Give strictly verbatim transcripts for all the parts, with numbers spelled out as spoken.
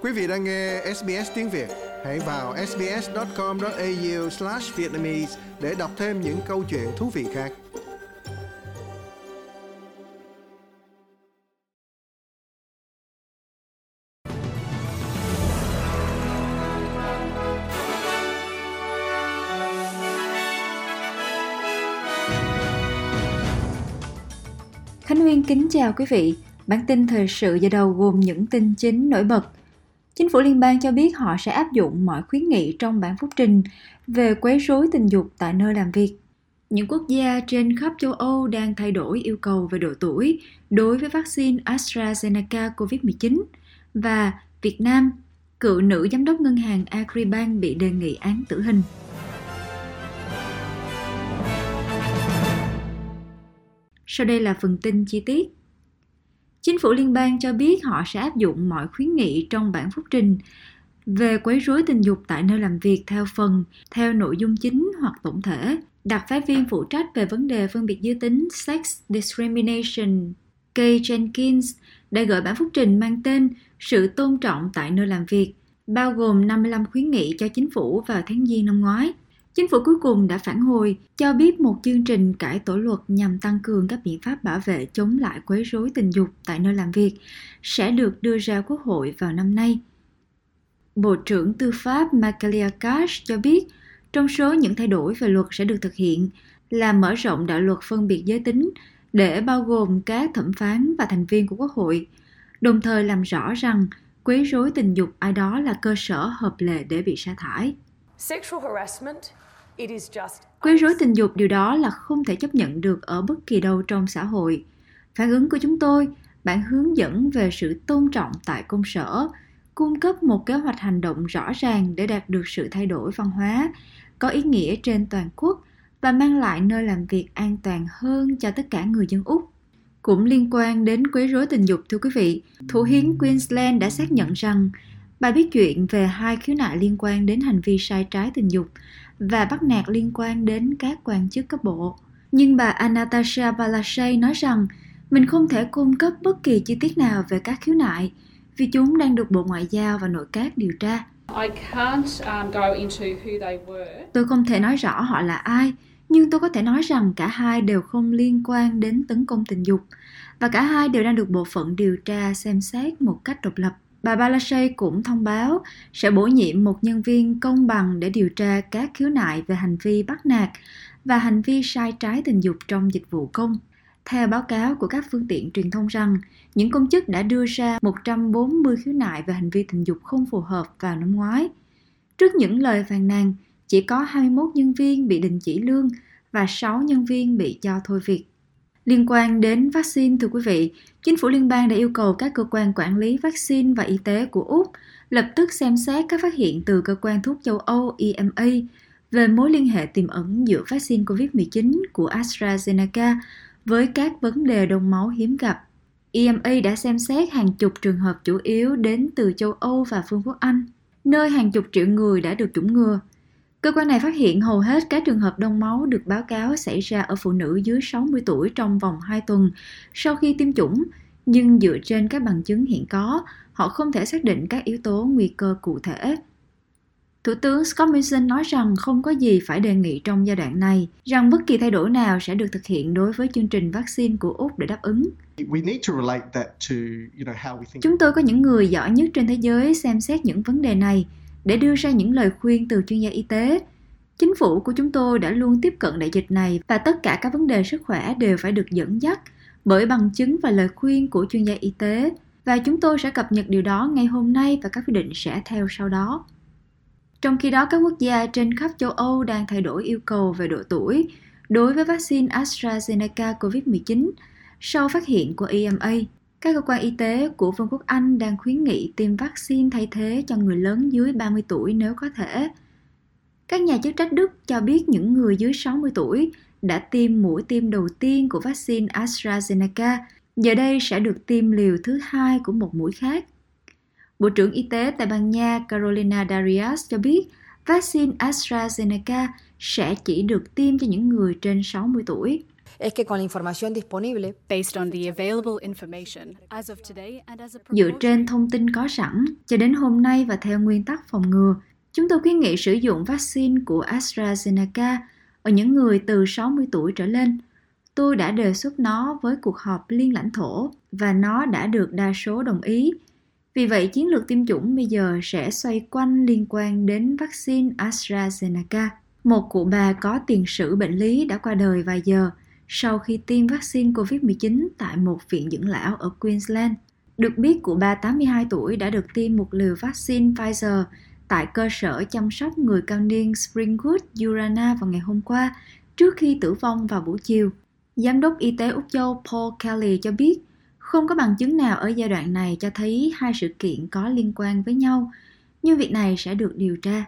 Quý vị đang nghe ét bê ét tiếng Việt. Hãy vào sbs chấm com chấm a u slash vietnamese để đọc thêm những câu chuyện thú vị khác. Khánh Nguyên kính chào quý vị. Bản tin thời sự giờ đầu gồm những tin chính nổi bật. Chính phủ liên bang cho biết họ sẽ áp dụng mọi khuyến nghị trong bản phúc trình về quấy rối tình dục tại nơi làm việc. Những quốc gia trên khắp châu Âu đang thay đổi yêu cầu về độ tuổi đối với vaccine AstraZeneca covid mười chín. Và Việt Nam, cựu nữ giám đốc ngân hàng Agribank bị đề nghị án tử hình. Sau đây là phần tin chi tiết. Chính phủ liên bang cho biết họ sẽ áp dụng mọi khuyến nghị trong bản phúc trình về quấy rối tình dục tại nơi làm việc theo phần, theo nội dung chính hoặc tổng thể. Đặc phái viên phụ trách về vấn đề phân biệt giới tính Sex Discrimination Kay Jenkins đã gửi bản phúc trình mang tên Sự tôn trọng tại nơi làm việc, bao gồm năm mươi lăm khuyến nghị cho chính phủ vào tháng Giêng năm ngoái. Chính phủ cuối cùng đã phản hồi, cho biết một chương trình cải tổ luật nhằm tăng cường các biện pháp bảo vệ chống lại quấy rối tình dục tại nơi làm việc sẽ được đưa ra Quốc hội vào năm nay. Bộ trưởng Tư pháp Michaelia Cash cho biết, trong số những thay đổi về luật sẽ được thực hiện là mở rộng đạo luật phân biệt giới tính để bao gồm các thẩm phán và thành viên của Quốc hội, đồng thời làm rõ rằng quấy rối tình dục ai đó là cơ sở hợp lệ để bị sa thải. Quấy rối tình dục điều đó là không thể chấp nhận được ở bất kỳ đâu trong xã hội. Phản ứng của chúng tôi, bản hướng dẫn về sự tôn trọng tại công sở, cung cấp một kế hoạch hành động rõ ràng để đạt được sự thay đổi văn hóa, có ý nghĩa trên toàn quốc và mang lại nơi làm việc an toàn hơn cho tất cả người dân Úc. Cũng liên quan đến quấy rối tình dục, thưa quý vị, Thủ hiến Queensland đã xác nhận rằng bà biết chuyện về hai khiếu nại liên quan đến hành vi sai trái tình dục và bắt nạt liên quan đến các quan chức cấp bộ. Nhưng bà Anastasia Palaszczuk nói rằng mình không thể cung cấp bất kỳ chi tiết nào về các khiếu nại vì chúng đang được Bộ Ngoại giao và Nội các điều tra. I can't, um, go into who they were. Tôi không thể nói rõ họ là ai, nhưng tôi có thể nói rằng cả hai đều không liên quan đến tấn công tình dục và cả hai đều đang được bộ phận điều tra xem xét một cách độc lập. Bà Palaszczuk cũng thông báo sẽ bổ nhiệm một nhân viên công bằng để điều tra các khiếu nại về hành vi bắt nạt và hành vi sai trái tình dục trong dịch vụ công. Theo báo cáo của các phương tiện truyền thông rằng, những công chức đã đưa ra một trăm bốn mươi khiếu nại về hành vi tình dục không phù hợp vào năm ngoái. Trước những lời phàn nàn, chỉ có hai mươi mốt nhân viên bị đình chỉ lương và sáu nhân viên bị cho thôi việc. Liên quan đến vaccine, thưa quý vị, chính phủ liên bang đã yêu cầu các cơ quan quản lý vaccine và y tế của Úc lập tức xem xét các phát hiện từ cơ quan thuốc châu Âu E M A về mối liên hệ tiềm ẩn giữa vaccine covid mười chín của AstraZeneca với các vấn đề đông máu hiếm gặp. E M A đã xem xét hàng chục trường hợp chủ yếu đến từ châu Âu và Vương quốc Anh, nơi hàng chục triệu người đã được chủng ngừa. Cơ quan này phát hiện hầu hết các trường hợp đông máu được báo cáo xảy ra ở phụ nữ dưới sáu mươi tuổi trong vòng hai tuần sau khi tiêm chủng, nhưng dựa trên các bằng chứng hiện có, họ không thể xác định các yếu tố nguy cơ cụ thể. Thủ tướng Scott Morrison nói rằng không có gì phải đề nghị trong giai đoạn này, rằng bất kỳ thay đổi nào sẽ được thực hiện đối với chương trình vaccine của Úc để đáp ứng. Chúng tôi có những người giỏi nhất trên thế giới xem xét những vấn đề này để đưa ra những lời khuyên từ chuyên gia y tế. Chính phủ của chúng tôi đã luôn tiếp cận đại dịch này và tất cả các vấn đề sức khỏe đều phải được dẫn dắt bởi bằng chứng và lời khuyên của chuyên gia y tế, và chúng tôi sẽ cập nhật điều đó ngay hôm nay và các quyết định sẽ theo sau đó. Trong khi đó, các quốc gia trên khắp châu Âu đang thay đổi yêu cầu về độ tuổi đối với vaccine AstraZeneca covid mười chín sau phát hiện của E M A. Các cơ quan y tế của Vương quốc Anh đang khuyến nghị tiêm vaccine thay thế cho người lớn dưới ba mươi tuổi nếu có thể. Các nhà chức trách Đức cho biết những người dưới sáu mươi tuổi đã tiêm mũi tiêm đầu tiên của vaccine AstraZeneca, giờ đây sẽ được tiêm liều thứ hai của một mũi khác. Bộ trưởng Y tế Tây Ban Nha Carolina Darias cho biết vaccine AstraZeneca sẽ chỉ được tiêm cho những người trên sáu mươi tuổi. es que con la información disponible, based on the available information as of today and as a Dựa trên thông tin có sẵn, cho đến hôm nay và theo nguyên tắc phòng ngừa, chúng tôi khuyến nghị sử dụng vaccine của AstraZeneca ở những người từ sáu mươi tuổi trở lên. Tôi đã đề xuất nó với cuộc họp liên lãnh thổ và nó đã được đa số đồng ý. Vì vậy, chiến lược tiêm chủng bây giờ sẽ xoay quanh liên quan đến vaccine AstraZeneca. Một cụ bà có tiền sử bệnh lý đã qua đời vài giờ sau khi tiêm vaccine covid mười chín tại một viện dưỡng lão ở Queensland. Được biết, cụ bà tám mươi hai tuổi đã được tiêm một liều vaccine Pfizer tại cơ sở chăm sóc người cao niên Springwood, Urana vào ngày hôm qua, trước khi tử vong vào buổi chiều. Giám đốc y tế Úc Châu Paul Kelly cho biết, không có bằng chứng nào ở giai đoạn này cho thấy hai sự kiện có liên quan với nhau, nhưng việc này sẽ được điều tra.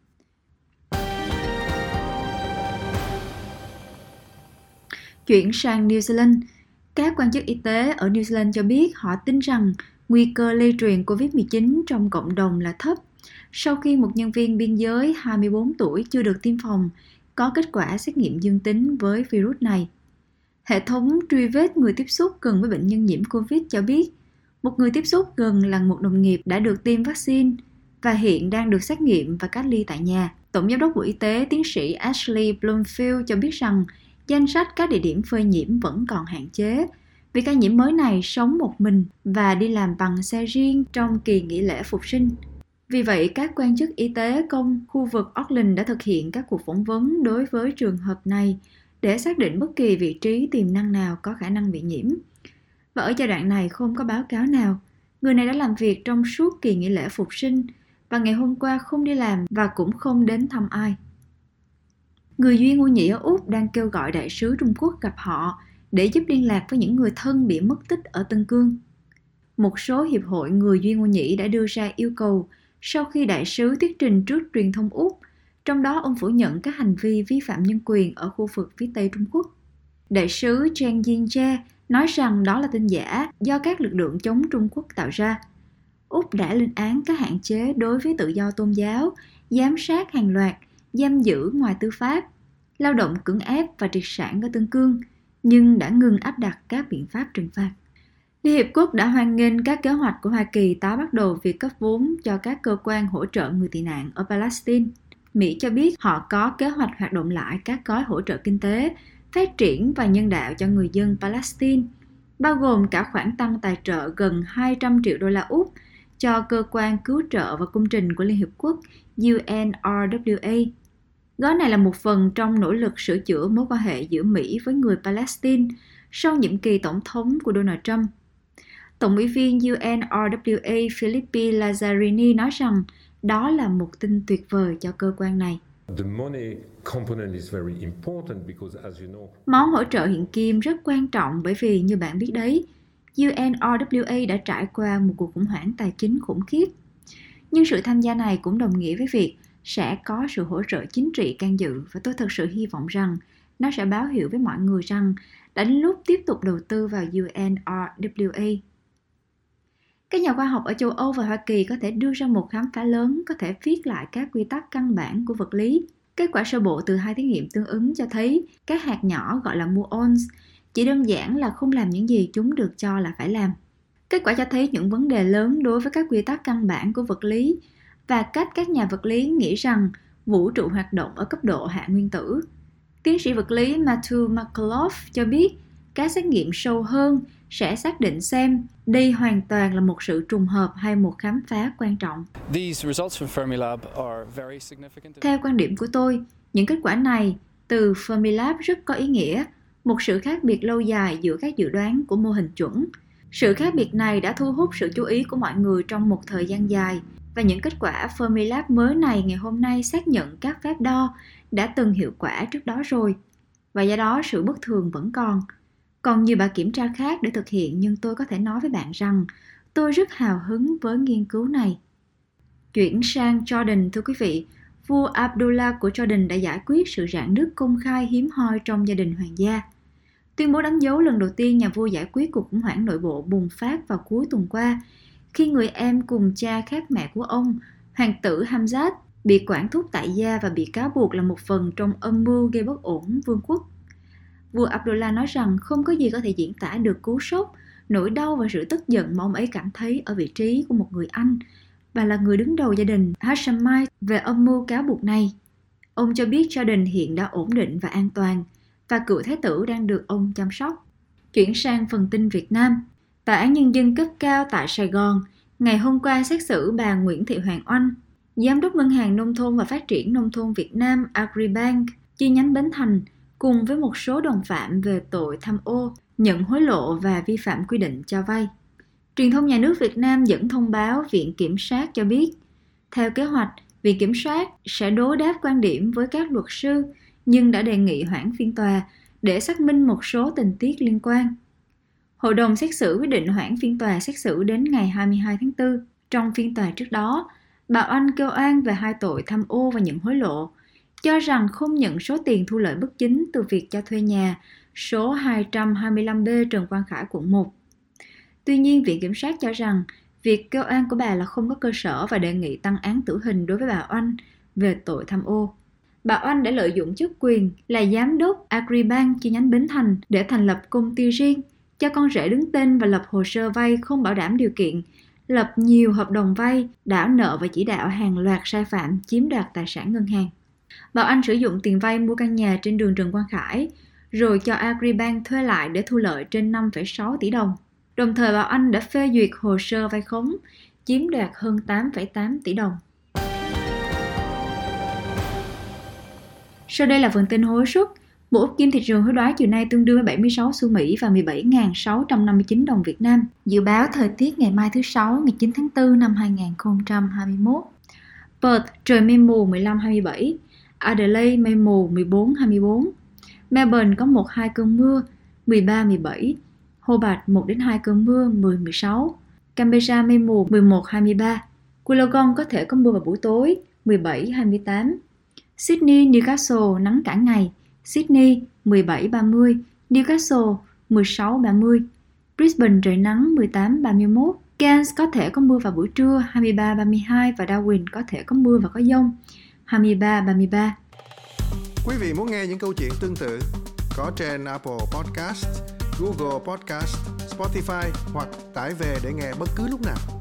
Chuyển sang New Zealand, các quan chức y tế ở New Zealand cho biết họ tin rằng nguy cơ lây truyền covid mười chín trong cộng đồng là thấp sau khi một nhân viên biên giới hai mươi bốn tuổi chưa được tiêm phòng có kết quả xét nghiệm dương tính với virus này. Hệ thống truy vết người tiếp xúc gần với bệnh nhân nhiễm Covid cho biết một người tiếp xúc gần là một đồng nghiệp đã được tiêm vaccine và hiện đang được xét nghiệm và cách ly tại nhà. Tổng giám đốc Bộ Y tế tiến sĩ Ashley Bloomfield cho biết rằng danh sách các địa điểm phơi nhiễm vẫn còn hạn chế vì ca nhiễm mới này sống một mình và đi làm bằng xe riêng trong kỳ nghỉ lễ phục sinh. Vì vậy, các quan chức y tế công khu vực Auckland đã thực hiện các cuộc phỏng vấn đối với trường hợp này để xác định bất kỳ vị trí tiềm năng nào có khả năng bị nhiễm. Và ở giai đoạn này không có báo cáo nào. Người này đã làm việc trong suốt kỳ nghỉ lễ phục sinh và ngày hôm qua không đi làm và cũng không đến thăm ai. Người duy ngô nhĩ ở Úc đang kêu gọi đại sứ Trung Quốc gặp họ để giúp liên lạc với những người thân bị mất tích ở Tân Cương. Một số hiệp hội người duy ngô nhĩ đã đưa ra yêu cầu sau khi đại sứ thuyết trình trước truyền thông Úc, trong đó ông phủ nhận các hành vi vi phạm nhân quyền ở khu vực phía Tây Trung Quốc. Đại sứ Zhang Yingzhe nói rằng đó là tin giả do các lực lượng chống Trung Quốc tạo ra. Úc đã lên án các hạn chế đối với tự do tôn giáo, giám sát hàng loạt, giam giữ ngoài tư pháp, lao động cưỡng ép và triệt sản ở Tân Cương, nhưng đã ngừng áp đặt các biện pháp trừng phạt. Liên Hiệp Quốc đã hoan nghênh các kế hoạch của Hoa Kỳ tái bắt đầu việc cấp vốn cho các cơ quan hỗ trợ người tị nạn ở Palestine. Mỹ cho biết họ có kế hoạch hoạt động lại các gói hỗ trợ kinh tế, phát triển và nhân đạo cho người dân Palestine, bao gồm cả khoản tăng tài trợ gần hai trăm triệu đô la Úc cho cơ quan cứu trợ và công trình của Liên Hiệp Quốc U N R W A. Gói này là một phần trong nỗ lực sửa chữa mối quan hệ giữa Mỹ với người Palestine sau nhiệm kỳ tổng thống của Donald Trump. Tổng ủy viên U N R W A Filippi Lazzarini nói rằng đó là một tin tuyệt vời cho cơ quan này. Món hỗ trợ hiện kim rất quan trọng bởi vì, như bạn biết đấy, U N R W A đã trải qua một cuộc khủng hoảng tài chính khủng khiếp. Nhưng sự tham gia này cũng đồng nghĩa với việc sẽ có sự hỗ trợ chính trị can dự và tôi thật sự hy vọng rằng nó sẽ báo hiệu với mọi người rằng đã đến lúc tiếp tục đầu tư vào U N R W A. Các nhà khoa học ở châu Âu và Hoa Kỳ có thể đưa ra một khám phá lớn có thể viết lại các quy tắc căn bản của vật lý. Kết quả sơ bộ từ hai thí nghiệm tương ứng cho thấy các hạt nhỏ gọi là muons chỉ đơn giản là không làm những gì chúng được cho là phải làm. Kết quả cho thấy những vấn đề lớn đối với các quy tắc căn bản của vật lý và cách các nhà vật lý nghĩ rằng vũ trụ hoạt động ở cấp độ hạ nguyên tử. Tiến sĩ vật lý Matthew McAuliffe cho biết các xét nghiệm sâu hơn sẽ xác định xem đây hoàn toàn là một sự trùng hợp hay một khám phá quan trọng. Theo quan điểm của tôi, những kết quả này từ Fermilab rất có ý nghĩa, một sự khác biệt lâu dài giữa các dự đoán của mô hình chuẩn. Sự khác biệt này đã thu hút sự chú ý của mọi người trong một thời gian dài, và những kết quả Fermilab mới này ngày hôm nay xác nhận các phép đo đã từng hiệu quả trước đó rồi, và do đó sự bất thường vẫn còn. Còn nhiều bài kiểm tra khác để thực hiện, nhưng tôi có thể nói với bạn rằng tôi rất hào hứng với nghiên cứu này. Chuyển sang Jordan, thưa quý vị, vua Abdullah của Jordan đã giải quyết sự rạn nứt công khai hiếm hoi trong gia đình hoàng gia. Tuyên bố đánh dấu lần đầu tiên nhà vua giải quyết cuộc khủng hoảng nội bộ bùng phát vào cuối tuần qua, khi người em cùng cha khác mẹ của ông, hoàng tử Hamzat, bị quản thúc tại gia và bị cáo buộc là một phần trong âm mưu gây bất ổn vương quốc. Vua Abdullah nói rằng không có gì có thể diễn tả được cú sốc, nỗi đau và sự tức giận mà ông ấy cảm thấy ở vị trí của một người Anh và là người đứng đầu gia đình Hashemite về âm mưu cáo buộc này. Ông cho biết Jordan hiện đã ổn định và an toàn và cựu thái tử đang được ông chăm sóc. Chuyển sang phần tin Việt Nam. Tòa án Nhân dân cấp cao tại Sài Gòn ngày hôm qua xét xử bà Nguyễn Thị Hoàng Oanh, Giám đốc Ngân hàng Nông thôn và Phát triển Nông thôn Việt Nam Agribank chi nhánh Bến Thành cùng với một số đồng phạm về tội tham ô, nhận hối lộ và vi phạm quy định cho vay. Truyền thông nhà nước Việt Nam dẫn thông báo Viện Kiểm sát cho biết, theo kế hoạch, Viện Kiểm sát sẽ đối đáp quan điểm với các luật sư nhưng đã đề nghị hoãn phiên tòa để xác minh một số tình tiết liên quan. Hội đồng xét xử quyết định hoãn phiên tòa xét xử đến ngày hai mươi hai tháng tư. Trong phiên tòa trước đó, bà Oanh kêu oan về hai tội tham ô và nhận hối lộ, cho rằng không nhận số tiền thu lợi bất chính từ việc cho thuê nhà số hai trăm hai mươi lăm B Trần Quang Khải, quận một. Tuy nhiên, Viện Kiểm sát cho rằng việc kêu oan của bà là không có cơ sở và đề nghị tăng án tử hình đối với bà Oanh về tội tham ô. Bà Oanh đã lợi dụng chức quyền là giám đốc Agribank chi nhánh Bến Thành để thành lập công ty riêng, cho con rể đứng tên và lập hồ sơ vay không bảo đảm điều kiện, lập nhiều hợp đồng vay, đảo nợ và chỉ đạo hàng loạt sai phạm chiếm đoạt tài sản ngân hàng. Bà Oanh sử dụng tiền vay mua căn nhà trên đường Trần Quang Khải, rồi cho Agribank thuê lại để thu lợi trên năm phẩy sáu tỷ đồng. Đồng thời bà Oanh đã phê duyệt hồ sơ vay khống, chiếm đoạt hơn tám phẩy tám tỷ đồng. Sau đây là phần tin hối suất. Bộ úc kim thị trường hối đoái chiều nay tương đương với bảy mươi sáu xu Mỹ và mười bảy nghìn sáu trăm năm mươi chín đồng Việt Nam. Dự báo thời tiết ngày mai thứ Sáu, ngày chín tháng tư năm hai nghìn không trăm hai mươi mốt. Perth, trời mây mù mười lăm hai mươi bảy. Adelaide, mây mù mười bốn hai mươi bốn. Melbourne có một hai cơn mưa, mười ba mười bảy. Hobart, một đến hai cơn mưa, mười mười sáu. Canberra, mây mù mười một hai mươi ba. Wollongong có thể có mưa vào buổi tối, mười bảy hai mươi tám. Sydney, Newcastle, nắng cả ngày. Sydney, mười bảy ba mươi. Newcastle, mười sáu ba mươi. Brisbane, trời nắng, mười tám ba mươi mốt. Cairns có thể có mưa vào buổi trưa, hai mươi ba ba mươi hai. Và Darwin có thể có mưa và có dông, hai mươi ba ba mươi ba. Quý vị muốn nghe những câu chuyện tương tự có trên Apple Podcast, Google Podcast, Spotify hoặc tải về để nghe bất cứ lúc nào.